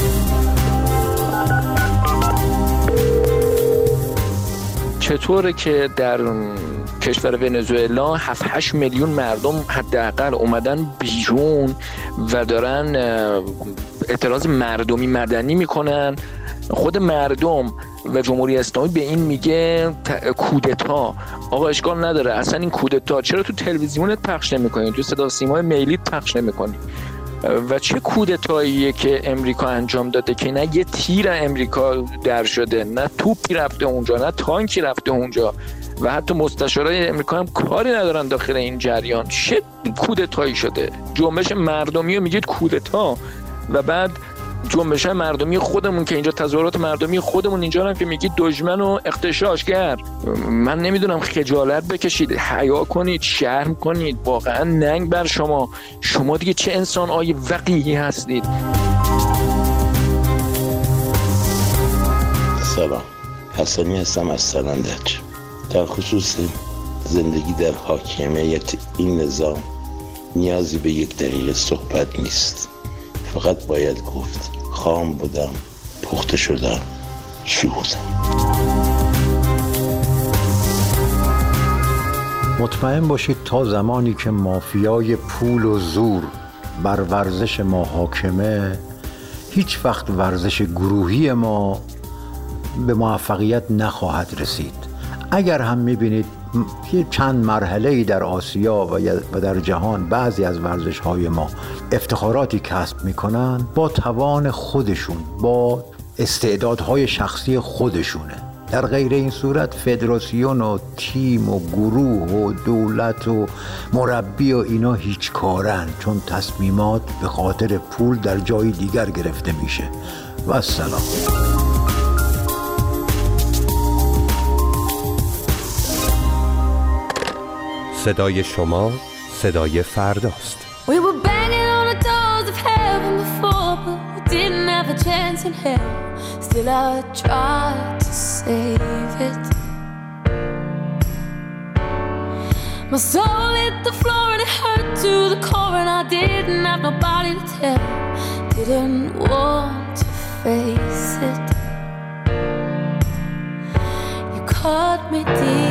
چطوره که در کشور ونزوئلا هفت هشت میلیون مردم حداقل اومدن بیرون و دارن اعتراض مردمی مدنی میکنن؟ خود مردم و جمهوری اسلامی به این میگه کودتا. آقا اشکال نداره، اصلا این کودتا چرا تو تلویزیونت پخش نمیکنی، تو صدا سیمای ملیت پخش نمیکنی؟ و چه کودتاییه که امریکا انجام داده که نه یه تیر امریکا در شده، نه توپی رفته اونجا، نه تانکی رفته اونجا و حتی مستشارای امریکا هم کاری ندارن داخل این جریان. چه کودتایی شده؟ جنبش مردمی رو میگید کودتا و بعد جنبش مردمی خودمون که اینجا تظاهرات مردمی خودمون اینجا هم که میگید دشمن و اغتشاشگر. من نمیدونم، خجالت بکشید، حیا کنید، شرم کنید، واقعا ننگ بر شما. شما دیگه چه انسان آی وقیحی هستید. سلام، حسنی هستم از سرندج. در خصوص زندگی در حاکمیت این نظام نیازی به یک دقیقه صحبت نیست، فقط باید گفت خام بودم، پخته شدم، شهودم. مطمئن باشید تا زمانی که مافیای پول و زور بر ورزش ما حاکمه، هیچ وقت ورزش گروهی ما به موفقیت نخواهد رسید. اگر هم میبینید یه چند مرحله‌ای در آسیا و در جهان بعضی از ورزش‌های ما افتخاراتی کسب میکنن، با توان خودشون، با استعدادهای شخصی خودشونه. در غیر این صورت فدراسیون و تیم و گروه و دولت و مربی و اینا هیچ کارن، چون تصمیمات به خاطر پول در جای دیگر گرفته میشه. و السلام. صدای شما صدای فرداست. We were banging on the doors of heaven before, but we didn't have a chance in hell. Still I tried to save it. My soul hit the floor and it hurt to the core, and I didn't have nobody to tell. Didn't want to face it. You caught me deep.